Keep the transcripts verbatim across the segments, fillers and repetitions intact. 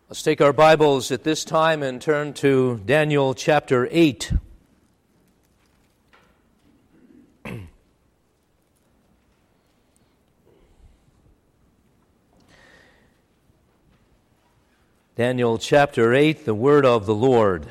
Let's take our Bibles at this time and turn to Daniel chapter eight. Daniel chapter eight, the word of the Lord.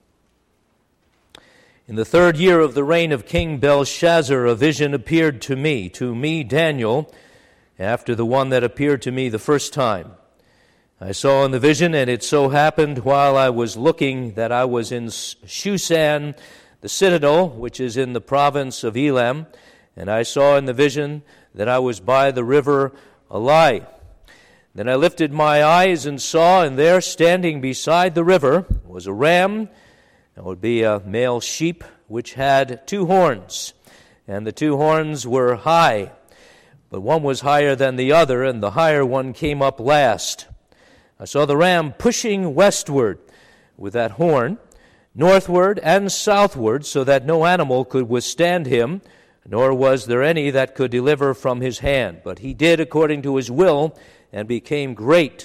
In the third year of the reign of King Belshazzar, a vision appeared to me, to me, Daniel, after the one that appeared to me the first time. I saw in the vision, and it so happened while I was looking that I was in Shushan, the citadel, which is in the province of Elam, and I saw in the vision that I was by the river Alai. Then I lifted my eyes and saw, and there standing beside the river was a ram, that would be a male sheep, which had two horns, and the two horns were high, but one was higher than the other, and the higher one came up last. I saw the ram pushing westward with that horn, northward and southward, so that no animal could withstand him, nor was there any that could deliver from his hand. But he did according to his will, and became great.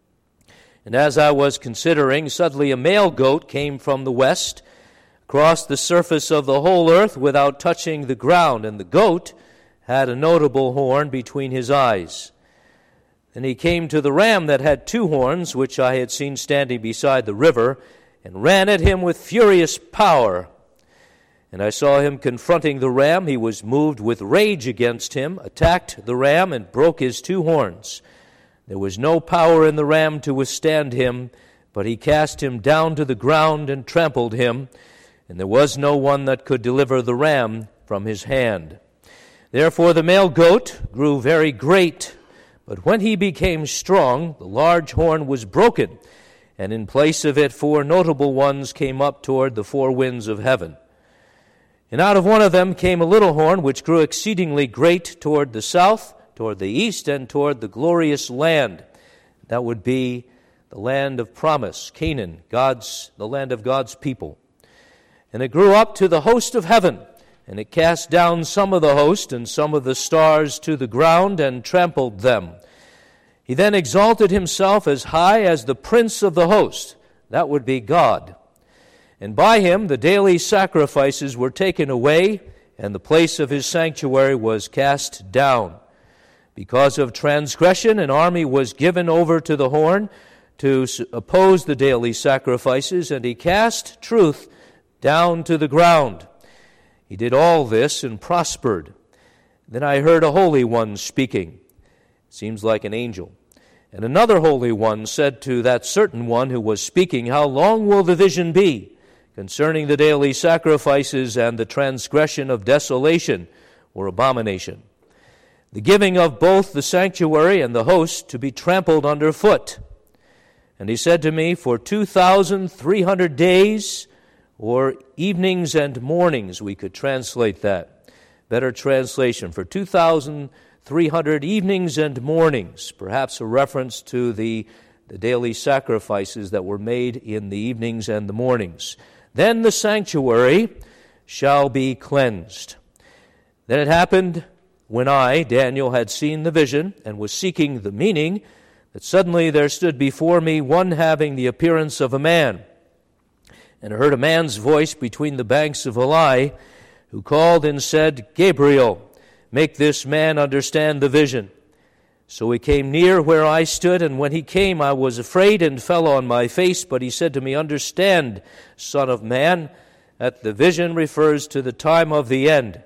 And as I was considering, suddenly a male goat came from the west, crossed the surface of the whole earth without touching the ground, and the goat had a notable horn between his eyes. Then he came to the ram that had two horns, which I had seen standing beside the river, and ran at him with furious power. And I saw him confronting the ram. He was moved with rage against him, attacked the ram, and broke his two horns. There was no power in the ram to withstand him, but he cast him down to the ground and trampled him, and there was no one that could deliver the ram from his hand. Therefore the male goat grew very great, but when he became strong, the large horn was broken, and in place of it four notable ones came up toward the four winds of heaven. And out of one of them came a little horn, which grew exceedingly great toward the south, toward the east, and toward the glorious land. That would be the land of promise, Canaan, God's, the land of God's people. And it grew up to the host of heaven, and it cast down some of the host and some of the stars to the ground and trampled them. He then exalted himself as high as the prince of the host. That would be God. And by him the daily sacrifices were taken away, and the place of his sanctuary was cast down. Because of transgression, an army was given over to the horn to oppose the daily sacrifices, and he cast truth down to the ground. He did all this and prospered. Then I heard a holy one speaking. Seems like an angel. And another holy one said to that certain one who was speaking, "How long will the vision be concerning the daily sacrifices and the transgression of desolation or abomination? The giving of both the sanctuary and the host to be trampled under foot." And he said to me, "For two thousand three hundred days, or evenings and mornings," we could translate that. Better translation, for two thousand three hundred evenings and mornings, perhaps a reference to the, the daily sacrifices that were made in the evenings and the mornings. "Then the sanctuary shall be cleansed." Then it happened, when I, Daniel, had seen the vision and was seeking the meaning, that suddenly there stood before me one having the appearance of a man. And I heard a man's voice between the banks of Alai, who called and said, "Gabriel, make this man understand the vision." So he came near where I stood, and when he came I was afraid and fell on my face. But he said to me, "Understand, son of man, that the vision refers to the time of the end."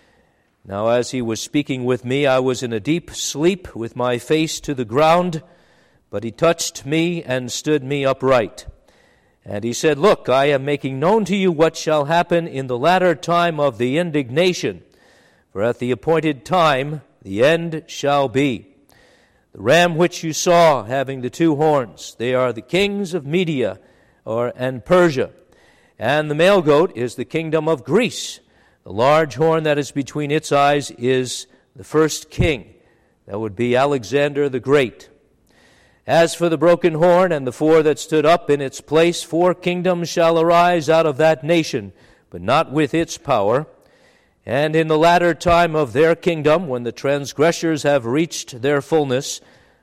Now as he was speaking with me, I was in a deep sleep with my face to the ground, but he touched me and stood me upright. And he said, "Look, I am making known to you what shall happen in the latter time of the indignation, for at the appointed time the end shall be. The ram which you saw having the two horns, they are the kings of Media or and Persia, and the male goat is the kingdom of Greece. The large horn that is between its eyes is the first king." That would be Alexander the Great. "As for the broken horn and the four that stood up in its place, four kingdoms shall arise out of that nation, but not with its power. And in the latter time of their kingdom, when the transgressors have reached their fullness,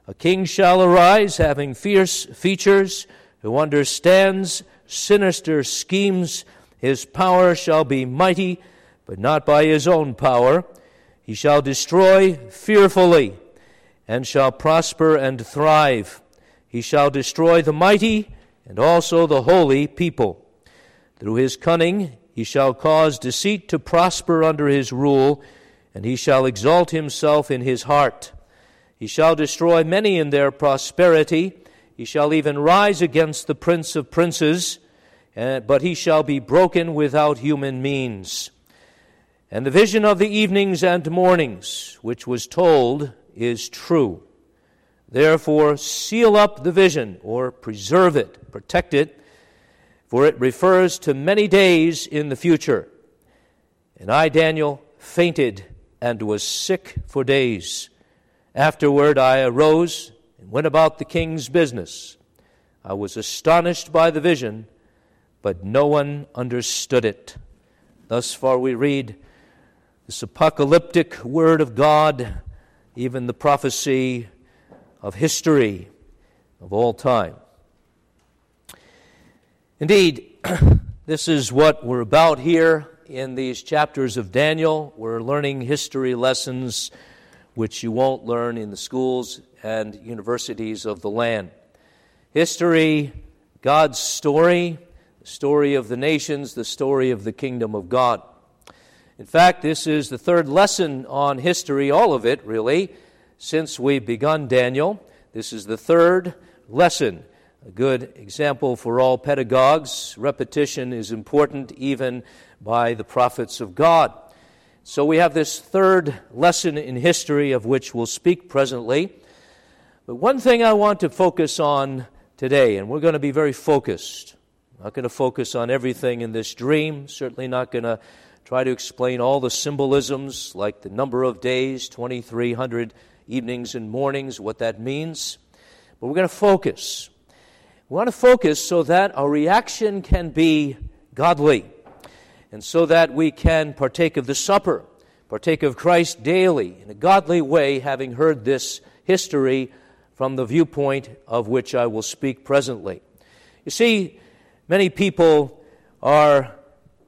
A king shall arise, having fierce features, who understands sinister schemes. His power shall be mighty, but not by his own power. He shall destroy fearfully, and shall prosper and thrive. He shall destroy the mighty, and also the holy people. Through his cunning he shall cause deceit to prosper under his rule, and he shall exalt himself in his heart. He shall destroy many in their prosperity. He shall even rise against the prince of princes, but he shall be broken without human means. And the vision of the evenings and mornings, which was told, is true. Therefore, seal up the vision, or preserve it, protect it, for it refers to many days in the future. And I, Daniel, fainted and was sick for days. Afterward I arose and went about the king's business. I was astonished by the vision, but no one understood it. Thus far we read this apocalyptic word of God, even the prophecy of history of all time. Indeed, this is what we're about here in these chapters of Daniel. We're learning history lessons which you won't learn in the schools and universities of the land. History, God's story, the story of the nations, the story of the kingdom of God. In fact, this is the third lesson on history, all of it really, since we've begun Daniel. This is the third lesson. A good example for all pedagogues. Repetition is important even by the prophets of God. So we have this third lesson in history of which we'll speak presently. But one thing I want to focus on today, and we're going to be very focused. I'm not going to focus on everything in this dream, certainly not going to try to explain all the symbolisms like the number of days, twenty-three hundred evenings and mornings, what that means. But we're going to focus. We want to focus so that our reaction can be godly, and so that we can partake of the supper, partake of Christ daily in a godly way, having heard this history from the viewpoint of which I will speak presently. You see, many people are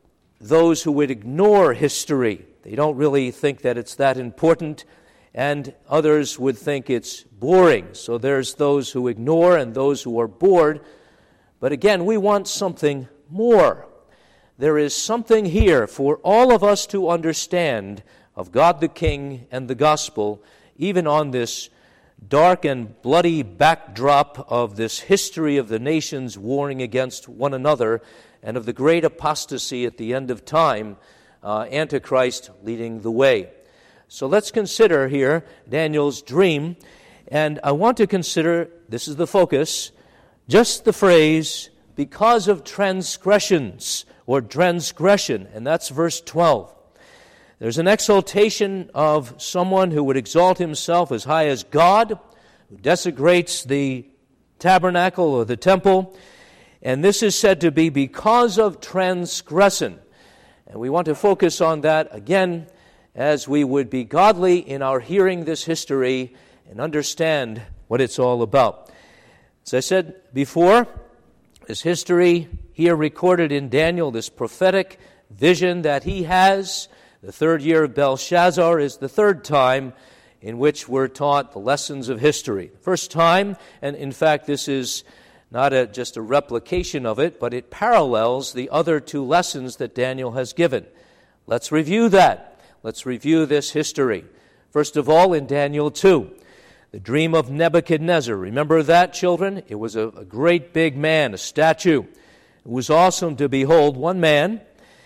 those who would ignore history. They don't really think that it's that important, and others would think it's boring. So there's those who ignore and those who are bored. But again, we want something more. There is something here for all of us to understand of God the King and the gospel, even on this dark and bloody backdrop of this history of the nations warring against one another and of the great apostasy at the end of time, uh, Antichrist leading the way. So let's consider here Daniel's dream, and I want to consider, this is the focus, just the phrase, because of transgressions, or transgression, and that's verse twelve. There's an exaltation of someone who would exalt himself as high as God, who desecrates the tabernacle or the temple, and this is said to be because of transgression. And we want to focus on that again as we would be godly in our hearing this history and understand what it's all about. As I said before, this history here recorded in Daniel, this prophetic vision that he has, the third year of Belshazzar, is the third time in which we're taught the lessons of history. First time, and in fact this is not a, just a replication of it, but it parallels the other two lessons that Daniel has given. Let's review that. Let's review this history. First of all, in Daniel two, the dream of Nebuchadnezzar. Remember that, children? It was a, a great big man, a statue. It was awesome to behold, one man,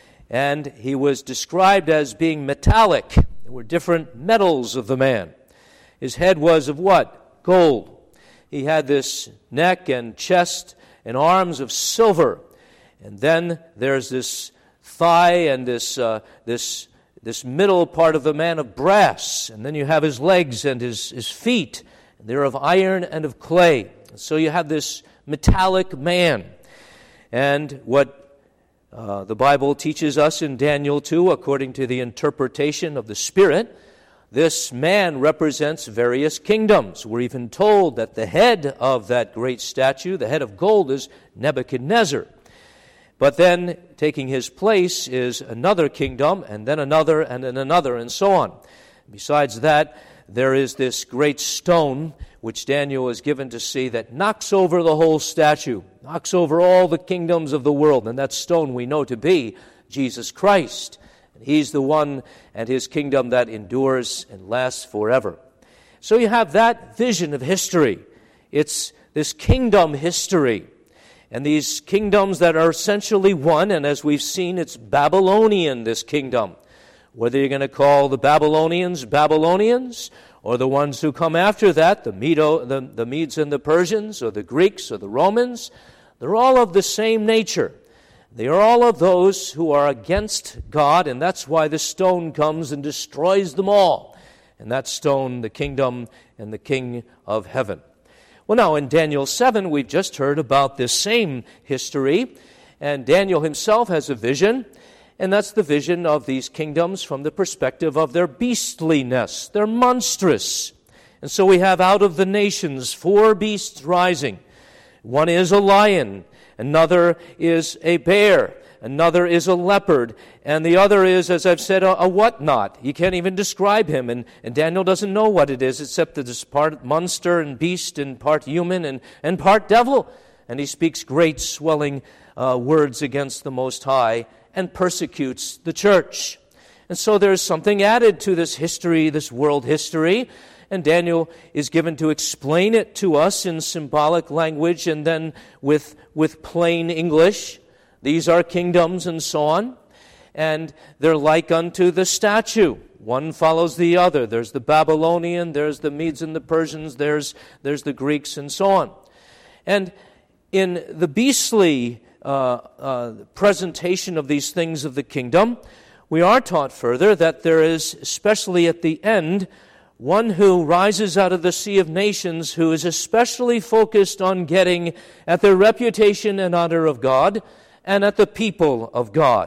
and he was described as being metallic. There were different metals of the man. His head was of what? Gold. He had this neck and chest and arms of silver. And then there's this thigh and this uh, this this middle part of the man of brass. And then you have his legs and his, his feet. They're of iron and of clay. So you have this metallic man. And what uh, the Bible teaches us in Daniel two, according to the interpretation of the Spirit, this man represents various kingdoms. We're even told that the head of that great statue, the head of gold, is Nebuchadnezzar. But then, taking his place is another kingdom, and then another, and then another, and so on. Besides that, there is this great stone which Daniel is given to see that knocks over the whole statue, knocks over all the kingdoms of the world, and that stone we know to be Jesus Christ. And he's the one and his kingdom that endures and lasts forever. So you have that vision of history. It's this kingdom history. And these kingdoms that are essentially one, and as we've seen, it's Babylonian, this kingdom. Whether you're going to call the Babylonians Babylonians, or the ones who come after that, the, Medo, the, the Medes and the Persians, or the Greeks, or the Romans, they're all of the same nature. They are all of those who are against God, and that's why the stone comes and destroys them all. And that stone, the kingdom and the king of heaven. Well, now, in Daniel seven, we've just heard about this same history, and Daniel himself has a vision, and that's the vision of these kingdoms from the perspective of their beastliness. They're monstrous. And so we have out of the nations four beasts rising. One is a lion, another is a bear, another is a leopard, and the other is, as I've said, a, a whatnot. You can't even describe him, and, and Daniel doesn't know what it is, except that it's part monster and beast and part human and, and part devil. And he speaks great swelling uh, words against the Most High and persecutes the church. And so there's something added to this history, this world history, and Daniel is given to explain it to us in symbolic language and then with, with plain English. These are kingdoms and so on, and they're like unto the statue. One follows the other. There's the Babylonian, there's the Medes and the Persians, there's, there's the Greeks and so on. And in the beastly uh, uh, presentation of these things of the kingdom, we are taught further that there is, especially at the end, one who rises out of the sea of nations who is especially focused on getting at the reputation and honor of God and at the people of God.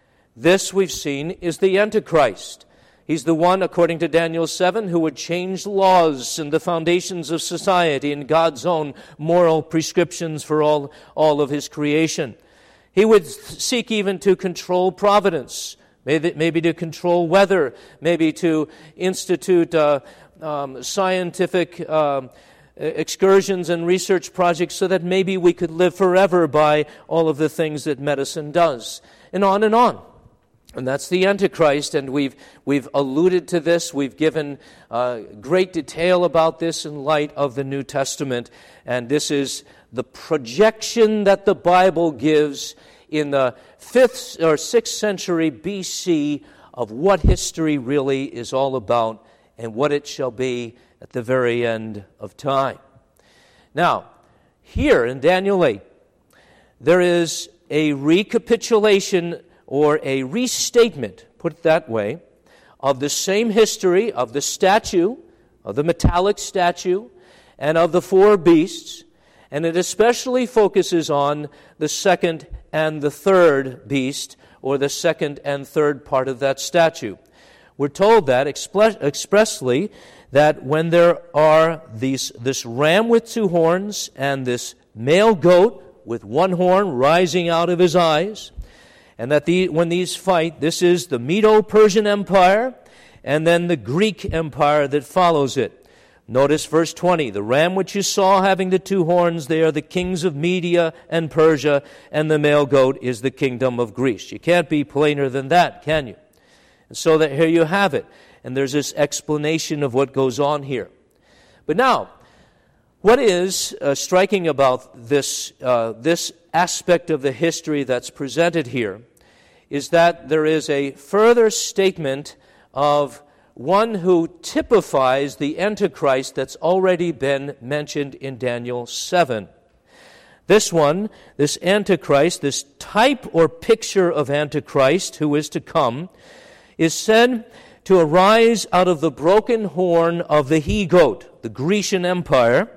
This, we've seen, is the Antichrist. He's the one, according to Daniel seven, who would change laws and the foundations of society and God's own moral prescriptions for all, all of his creation. He would seek even to control providence, maybe, maybe to control weather, maybe to institute uh, um, scientific uh, excursions and research projects so that maybe we could live forever by all of the things that medicine does, and on and on. And that's the Antichrist, and we've we've alluded to this. We've given uh, great detail about this in light of the New Testament, and this is the projection that the Bible gives in the fifth or sixth century B C of what history really is all about and what it shall be at the very end of time. Now, here in Daniel eight, there is a recapitulation or a restatement, put it that way, of the same history of the statue, of the metallic statue, and of the four beasts, and it especially focuses on the second and the third beast, or the second and third part of that statue. We're told that expre- expressly that when there are these, this ram with two horns and this male goat with one horn rising out of his eyes, and that the, when these fight, this is the Medo-Persian Empire and then the Greek Empire that follows it. Notice verse twenty, the ram which you saw having the two horns, they are the kings of Media and Persia, and the male goat is the kingdom of Greece. You can't be plainer than that, can you? And so that here you have it. And there's this explanation of what goes on here. But now, what is uh, striking about this uh, this aspect of the history that's presented here is that there is a further statement of one who typifies the Antichrist that's already been mentioned in Daniel seven. This one, this Antichrist, this type or picture of Antichrist who is to come, is said to arise out of the broken horn of the he-goat, the Grecian Empire,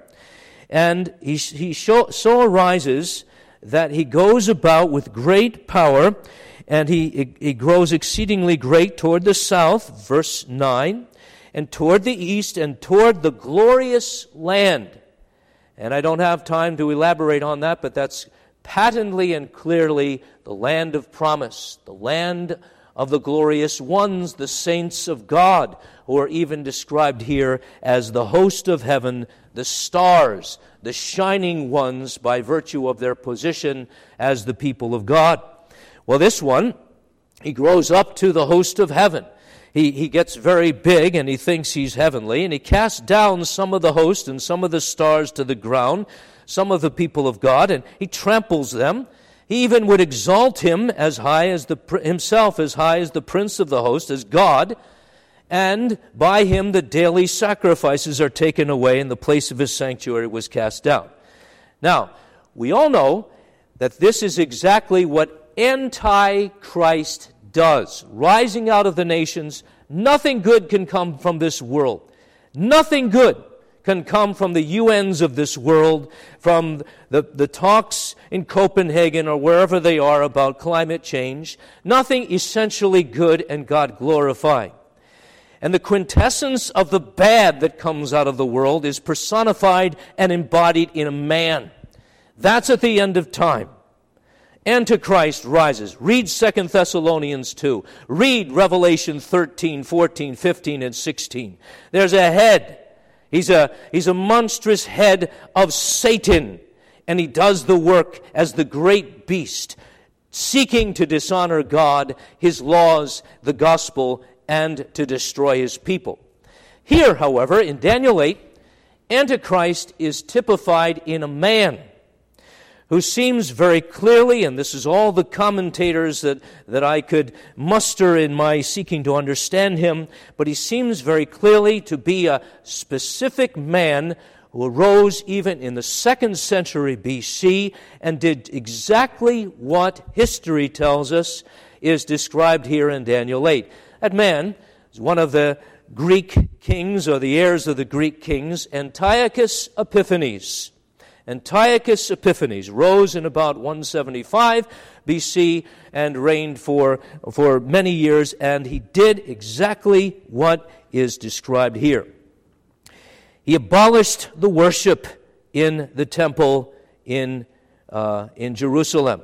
and he, he show, so arises that he goes about with great power, and he, he grows exceedingly great toward the south, verse nine, and toward the east, and toward the glorious land. And I don't have time to elaborate on that, but that's patently and clearly the land of promise, the land of the glorious ones, the saints of God, who are even described here as the host of heaven, the stars, the shining ones by virtue of their position as the people of God. Well, this one, he grows up to the host of heaven. He, he gets very big and he thinks he's heavenly, and he casts down some of the host and some of the stars to the ground, some of the people of God, and he tramples them. He even would exalt him as high as the himself as high as the prince of the host, as God, and by him the daily sacrifices are taken away, and the place of his sanctuary was cast down. Now, we all know that this is exactly what Antichrist does. Rising out of the nations, nothing good can come from this world. Nothing good can come from the U Ns of this world, from the, the talks in Copenhagen or wherever they are about climate change. Nothing essentially good and God glorifying. And the quintessence of the bad that comes out of the world is personified and embodied in a man. That's at the end of time. Antichrist rises. Read Second Thessalonians two. Read Revelation thirteen, fourteen, fifteen, and sixteen. There's a head. He's a, he's a monstrous head of Satan, and he does the work as the great beast, seeking to dishonor God, his laws, the gospel, and to destroy his people. Here, however, in Daniel eight, Antichrist is typified in a man who seems very clearly, and this is all the commentators that, that I could muster in my seeking to understand him, but he seems very clearly to be a specific man who arose even in the second century B C and did exactly what history tells us is described here in Daniel eight. That man is one of the Greek kings, or the heirs of the Greek kings, Antiochus Epiphanes. Antiochus Epiphanes rose in about one seventy-five B C and reigned for, for many years, and he did exactly what is described here. He abolished the worship in the temple in, uh, in Jerusalem.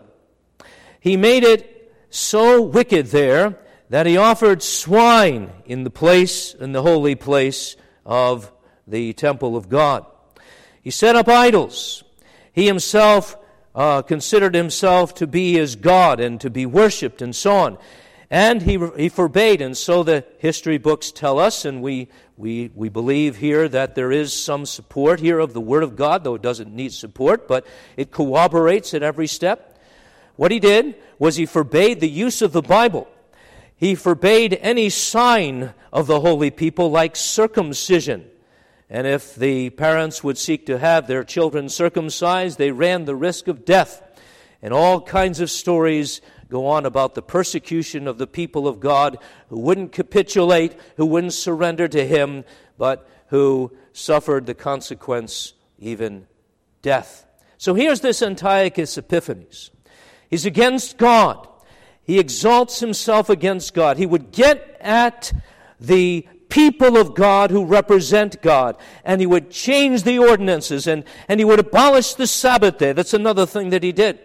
He made it so wicked there that he offered swine in the place, in the holy place of the temple of God. He set up idols. He himself uh, considered himself to be as God and to be worshipped and so on. And he he forbade, and so the history books tell us, and we, we, we believe here that there is some support here of the Word of God, though it doesn't need support, but it corroborates at every step. What he did was he forbade the use of the Bible. He forbade any sign of the holy people like circumcision. And if the parents would seek to have their children circumcised, they ran the risk of death. And all kinds of stories go on about the persecution of the people of God who wouldn't capitulate, who wouldn't surrender to him, but who suffered the consequence, even death. So here's this Antiochus Epiphanes. He's against God. He exalts himself against God. He would get at the people of God who represent God, and he would change the ordinances, and, and he would abolish the Sabbath day. That's another thing that he did.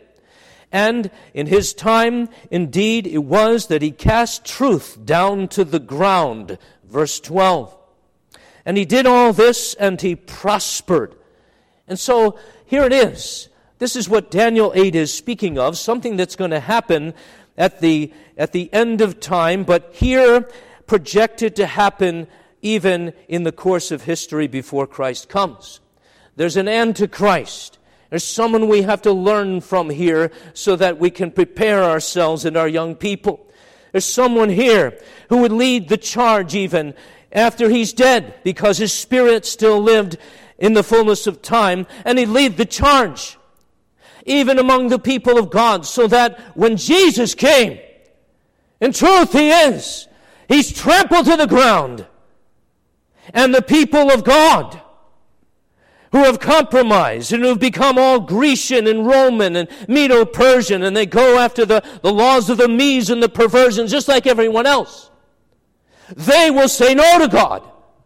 And in his time, indeed, it was that he cast truth down to the ground. Verse twelve. And he did all this, and he prospered. And so, here it is. This is what Daniel eight is speaking of, something that's going to happen at the, at the end of time, but here projected to happen even in the course of history before Christ comes. There's an Antichrist. There's someone we have to learn from here so that we can prepare ourselves and our young people. There's someone here who would lead the charge even after he's dead, because his spirit still lived in the fullness of time, and he'd lead the charge even among the people of God, so that when Jesus came, in truth he is, he's trampled to the ground. And the people of God who have compromised and who have become all Grecian and Roman and Medo-Persian, and they go after the, the laws of the Medes and the perversions just like everyone else, they will say no to God.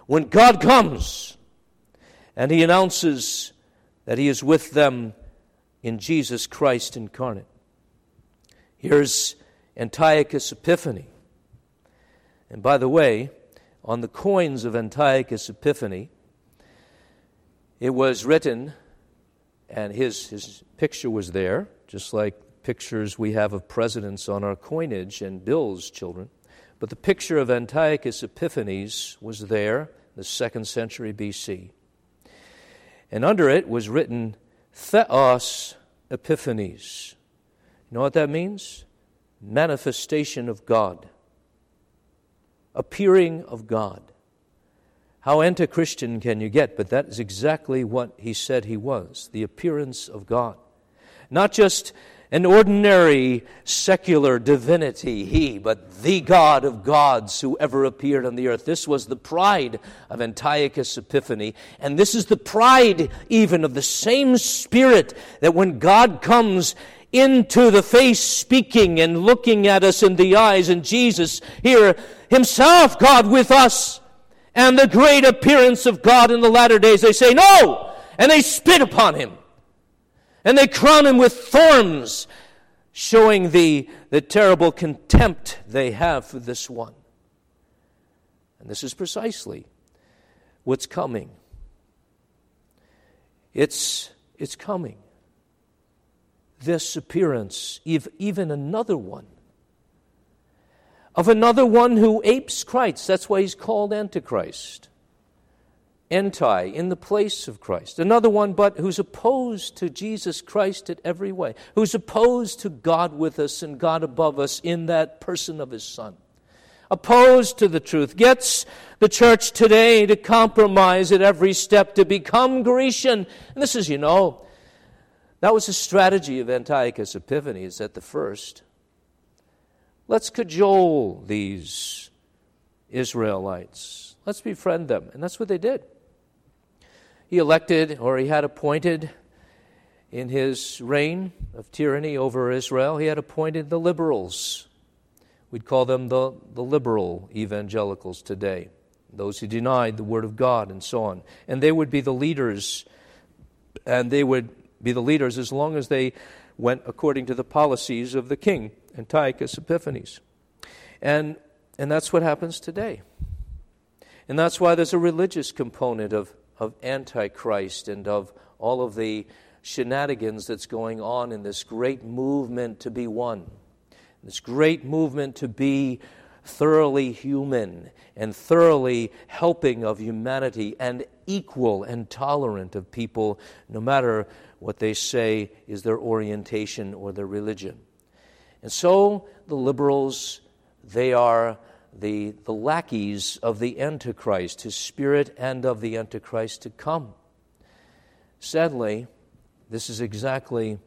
when God comes and he announces that he is with them in Jesus Christ incarnate. Here's Antiochus Epiphanes. And by the way, on the coins of Antiochus Epiphanes, it was written, and his, his picture was there, just like pictures we have of presidents on our coinage and bills, children. But the picture of Antiochus Epiphanes was there in the second century B C. And under it was written, Theos Epiphanes. You know what that means? Manifestation of God. Appearing of God. How anti-Christian can you get? But that is exactly what he said he was, the appearance of God. Not just an ordinary secular divinity, he, but the God of gods who ever appeared on the earth. This was the pride of Antiochus Epiphanes, and this is the pride even of the same Spirit that when God comes into the face speaking and looking at us in the eyes, and Jesus here himself, God with us, and the great appearance of God in the latter days, they say, no! And they spit upon him. And they crown him with thorns, showing the, the terrible contempt they have for this one. And this is precisely what's coming. It's, it's coming. This appearance, even another one, of another one who apes Christ. That's why he's called Antichrist. Anti, in the place of Christ. Another one, but who's opposed to Jesus Christ in every way. Who's opposed to God with us and God above us in that person of his Son. Opposed to the truth. Gets the church today to compromise at every step, to become Grecian. And this is, you know, that was the strategy of Antiochus Epiphanes at the first. Let's cajole these Israelites. Let's befriend them. And that's what they did. He elected, or he had appointed in his reign of tyranny over Israel, he had appointed the liberals. We'd call them the, the liberal evangelicals today, those who denied the Word of God and so on. And they would be the leaders, and they would be the leaders as long as they went according to the policies of the king, Antiochus Epiphanes. And, and that's what happens today. And that's why there's a religious component of, of Antichrist and of all of the shenanigans that's going on in this great movement to be one. This great movement to be thoroughly human and thoroughly helping of humanity and equal and tolerant of people, no matter what they say is their orientation or their religion. And so the liberals, they are the, the lackeys of the Antichrist, his spirit, and of the Antichrist to come. Sadly, this is exactly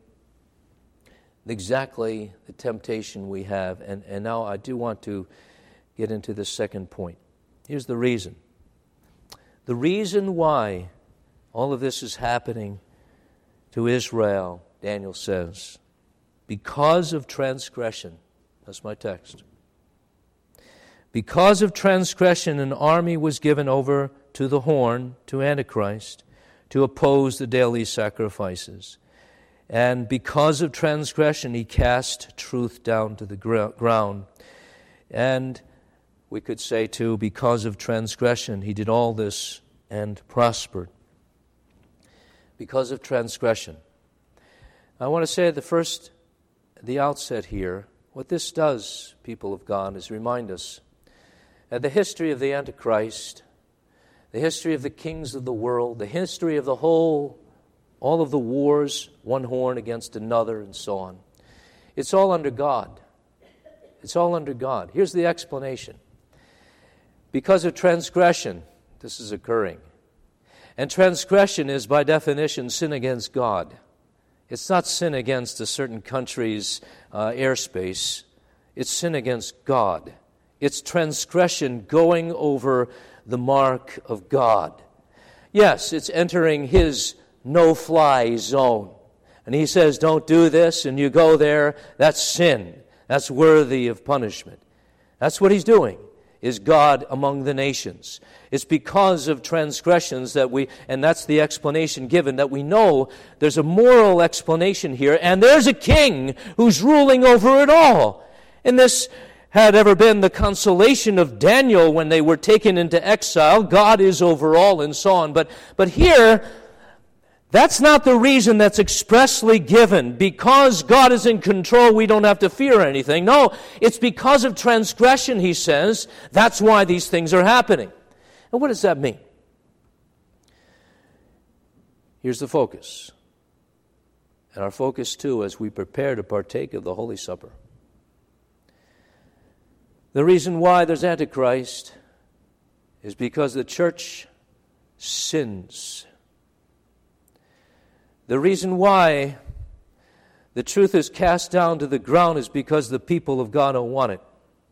exactly the temptation we have. And, and now I do want to get into the second point. Here's the reason. The reason why all of this is happening to Israel, Daniel says, because of transgression. That's my text. Because of transgression, an army was given over to the horn, to Antichrist, to oppose the daily sacrifices. And because of transgression, he cast truth down to the ground. And we could say, too, because of transgression, he did all this and prospered. Because of transgression. I want to say at the first, at the outset here, what this does, people of God, is remind us that the history of the Antichrist, the history of the kings of the world, the history of the whole, all of the wars, one horn against another, and so on. It's all under God. It's all under God. Here's the explanation. Because of transgression, this is occurring. And transgression is, by definition, sin against God. It's not sin against a certain country's uh, airspace. It's sin against God. It's transgression going over the mark of God. Yes, it's entering his no-fly zone. And he says, don't do this, and you go there. That's sin. That's worthy of punishment. That's what he's doing. is God among the nations. It's because of transgressions that we, and that's the explanation given, that we know there's a moral explanation here, and there's a king who's ruling over it all. And this had ever been the consolation of Daniel when they were taken into exile. God is over all and so on. But, but here, that's not the reason that's expressly given. Because God is in control, we don't have to fear anything. No, it's because of transgression, he says. That's why these things are happening. And what does that mean? Here's the focus. And our focus, too, as we prepare to partake of the Holy Supper. The reason why there's Antichrist is because the church sins. The reason why the truth is cast down to the ground is because the people of God don't want it.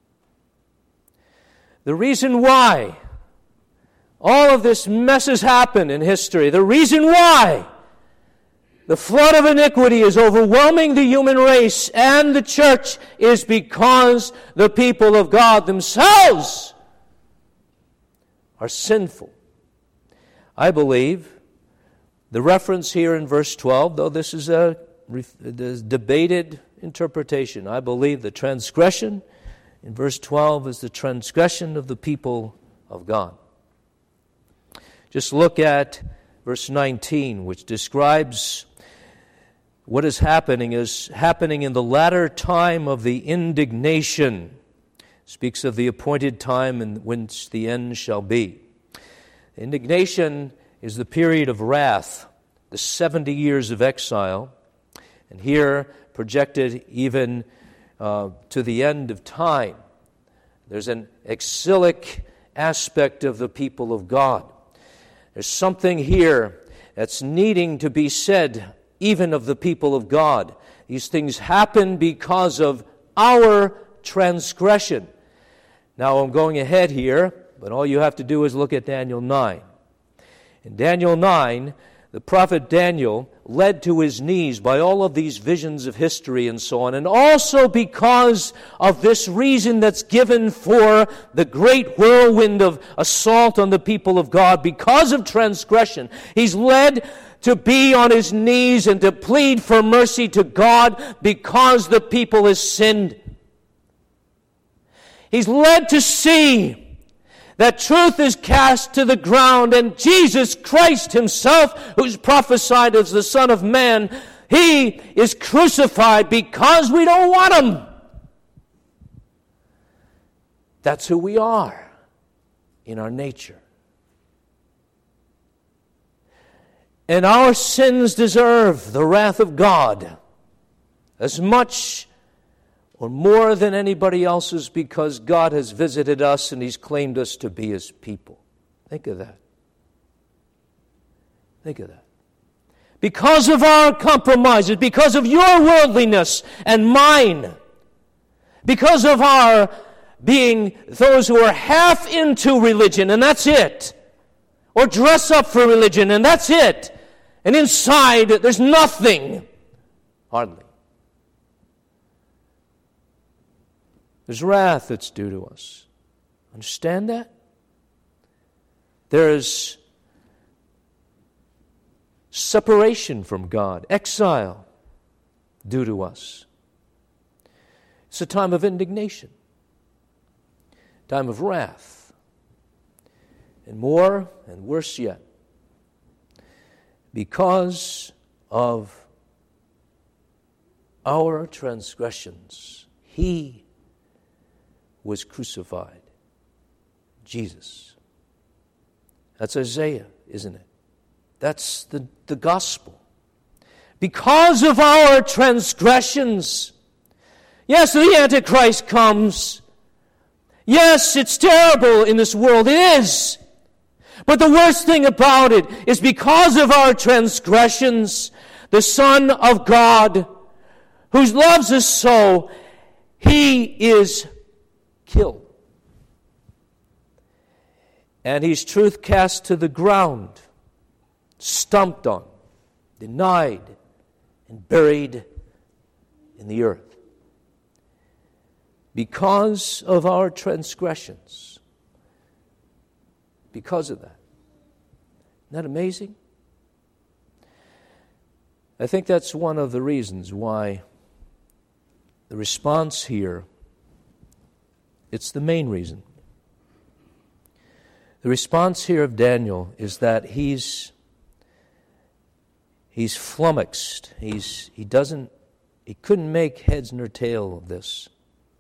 The reason why all of this mess has happened in history, the reason why the flood of iniquity is overwhelming the human race and the church is because the people of God themselves are sinful. I believe the reference here in verse twelve, though this is a debated interpretation, I believe the transgression in verse twelve is the transgression of the people of God. Just look at verse nineteen, which describes what is happening is happening in the latter time of the indignation. Speaks of the appointed time in which the end shall be. Indignation is the period of wrath, the seventy years of exile, and here projected even uh, to the end of time. There's an exilic aspect of the people of God. There's something here that's needing to be said even of the people of God. These things happen because of our transgression. Now I'm going ahead here, but all you have to do is look at Daniel nine. In Daniel nine, the prophet Daniel, led to his knees by all of these visions of history and so on, and also because of this reason that's given for the great whirlwind of assault on the people of God, because of transgression, he's led to be on his knees and to plead for mercy to God because the people has sinned. He's led to see that truth is cast to the ground, and Jesus Christ himself, who's prophesied as the Son of Man, he is crucified because we don't want him. That's who we are in our nature. And our sins deserve the wrath of God as much or more than anybody else's, because God has visited us and he's claimed us to be his people. Think of that. Think of that. Because of our compromises, because of your worldliness and mine, because of our being those who are half into religion, and that's it, or dress up for religion, and that's it, and inside there's nothing, hardly. There's wrath that's due to us. Understand that? There's separation from God, exile due to us. It's a time of indignation, time of wrath, and more and worse yet, because of our transgressions, he was crucified. Jesus. That's Isaiah, isn't it? That's the, the gospel. Because of our transgressions, yes, the Antichrist comes. Yes, it's terrible in this world. It is. But the worst thing about it is because of our transgressions, the Son of God, who loves us so, he is killed. And his truth cast to the ground, stomped on, denied, and buried in the earth. because of our transgressions. Because of that. Isn't that amazing? I think that's one of the reasons why the response here, it's the main reason. The response here of Daniel is that he's he's flummoxed. He's he doesn't he couldn't make heads nor tail of this.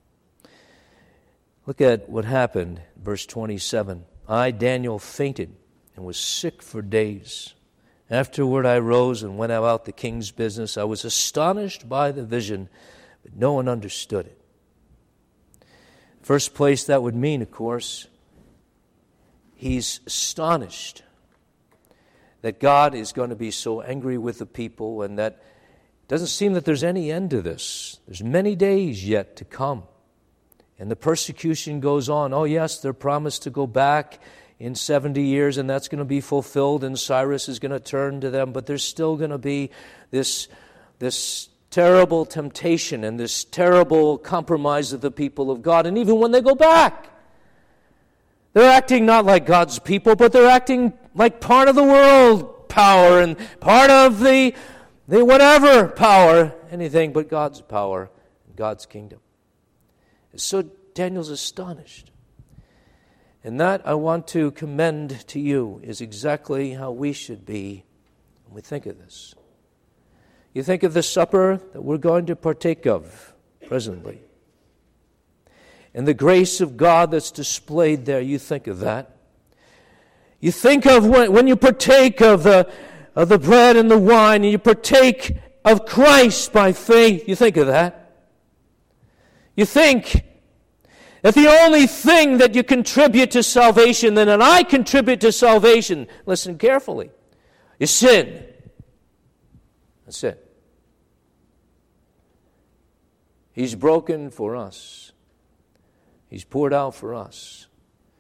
Look at what happened, verse twenty-seven. I, Daniel, fainted and was sick for days. Afterward I rose and went about the king's business. I was astonished by the vision, but no one understood it. First place that would mean, of course, he's astonished that God is going to be so angry with the people, and that it doesn't seem that there's any end to this. There's many days yet to come. And the persecution goes on. Oh yes, they're promised to go back in seventy years, and that's going to be fulfilled, and Cyrus is going to turn to them, but there's still going to be this, this terrible temptation and this terrible compromise of the people of God. And even when they go back, they're acting not like God's people, but they're acting like part of the world power and part of the, the whatever power, anything but God's power, God's kingdom. So Daniel's astonished. And that, I want to commend to you, is exactly how we should be when we think of this. You think of the supper that we're going to partake of presently, and the grace of God that's displayed there, you think of that. You think of when, when you partake of the, of the bread and the wine, and you partake of Christ by faith, you think of that. You think that the only thing that you contribute to salvation, then and I contribute to salvation, listen carefully, is sin. That's it. He's broken for us. He's poured out for us.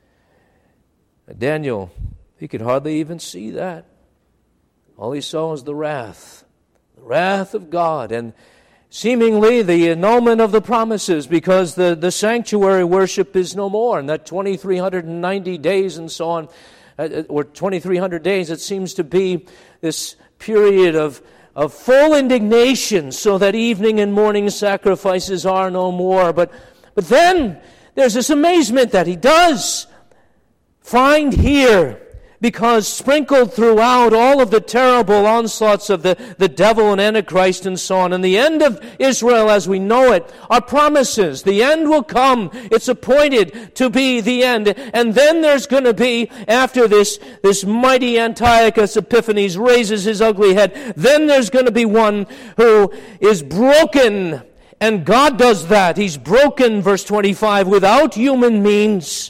Daniel, he could hardly even see that. All he saw was the wrath, the wrath of God, and seemingly the annulment of the promises, because the, the sanctuary worship is no more, and that twenty-three hundred ninety days and so on, or twenty-three hundred days, it seems to be this period of, of full indignation, so that evening and morning sacrifices are no more. But, but then there's this amazement that he does find here, because sprinkled throughout all of the terrible onslaughts of the, the devil and Antichrist and so on, and the end of Israel as we know it are promises. The end will come. It's appointed to be the end. And then there's going to be, after this, this mighty Antiochus Epiphanes raises his ugly head, then there's going to be one who is broken. And God does that. He's broken, verse twenty-five, without human means.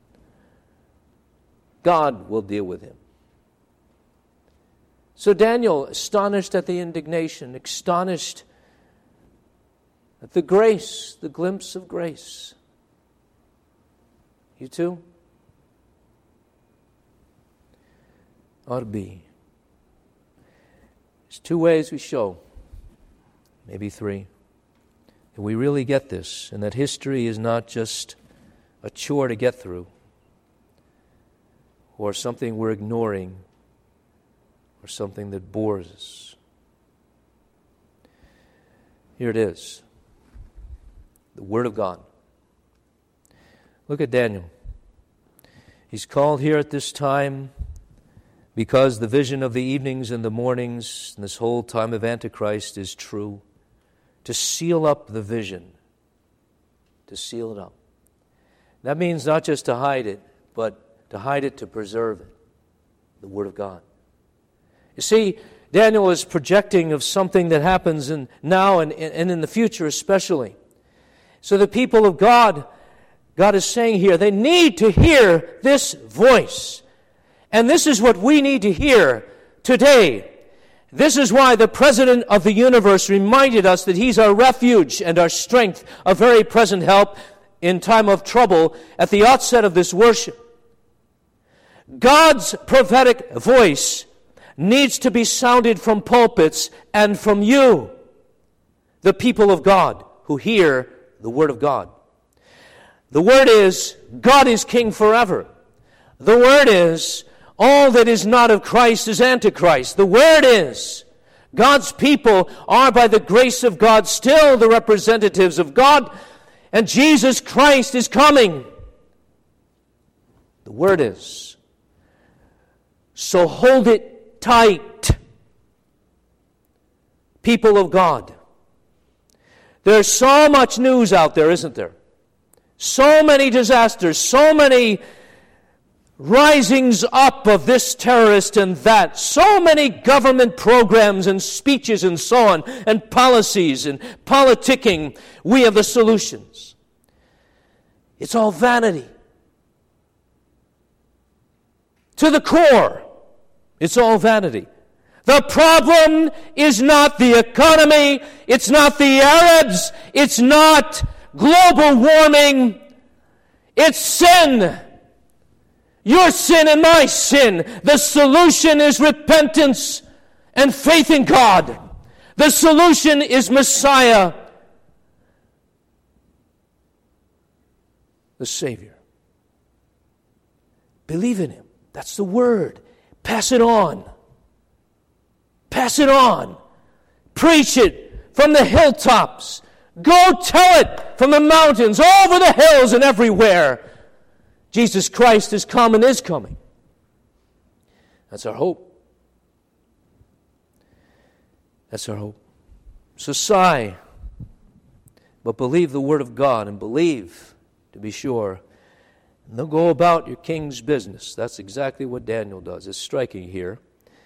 God will deal with him. So Daniel, astonished at the indignation, astonished at the grace, the glimpse of grace. You too? Ought to be. There's two ways we show, maybe three, that we really get this, and that history is not just a chore to get through, or something we're ignoring, or something that bores us. Here it is. The Word of God. Look at Daniel. He's called here at this time because the vision of the evenings and the mornings and this whole time of Antichrist is true, to seal up the vision, to seal it up. That means not just to hide it, but to hide it, to preserve it, the Word of God. You see, Daniel is projecting of something that happens in now and, and in the future especially. So the people of God, God is saying here, they need to hear this voice. And this is what we need to hear today. This is why the President of the universe reminded us that He's our refuge and our strength, a very present help in time of trouble at the outset of this worship. God's prophetic voice needs to be sounded from pulpits and from you, the people of God, who hear the Word of God. The word is, God is king forever. The word is, all that is not of Christ is Antichrist. The word is, God's people are by the grace of God still the representatives of God, and Jesus Christ is coming. The word is, so hold it tight, people of God. There's so much news out there, isn't there? So many disasters, so many risings up of this terrorist and that, so many government programs and speeches and so on, and policies and politicking. We have the solutions. It's all vanity. To the core, it's all vanity. The problem is not the economy, it's not the Arabs, it's not global warming, it's sin. Your sin and my sin. The solution is repentance and faith in God. The solution is Messiah, the Savior. Believe in Him. That's the word. Pass it on. Pass it on. Preach it from the hilltops. Go tell it from the mountains, over the hills and everywhere. Jesus Christ is come and is coming. That's our hope. That's our hope. So sigh, but believe the word of God, and believe, to be sure, and they'll go about your king's business. That's exactly what Daniel does. It's striking here.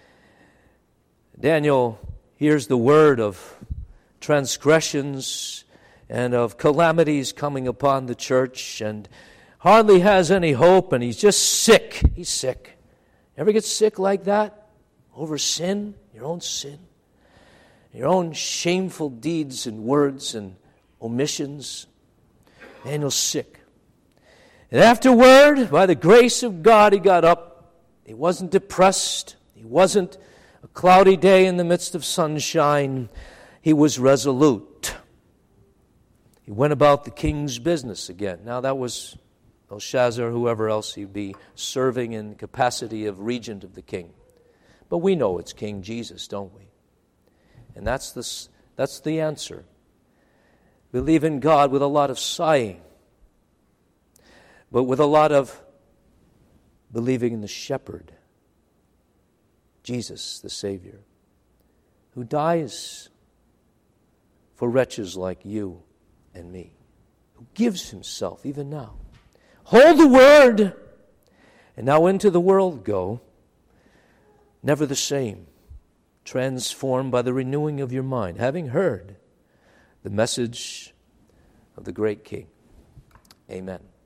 Daniel hears the word of transgressions and of calamities coming upon the church, and hardly has any hope, and he's just sick. He's sick. Ever get sick like that? Over sin? Your own sin? Your own shameful deeds and words and omissions? Daniel's sick. And afterward, by the grace of God, he got up. He wasn't depressed. He wasn't a cloudy day in the midst of sunshine. He was resolute. He went about the king's business again. Now that was Belshazzar, whoever else he'd be serving in capacity of regent of the king. But we know it's King Jesus, don't we? And that's the, that's the answer. Believe in God with a lot of sighing, but with a lot of believing in the shepherd, Jesus, the Savior, who dies for wretches like you and me, who gives himself even now. Hold the word, and now into the world go, never the same, transformed by the renewing of your mind, having heard the message of the great King. Amen.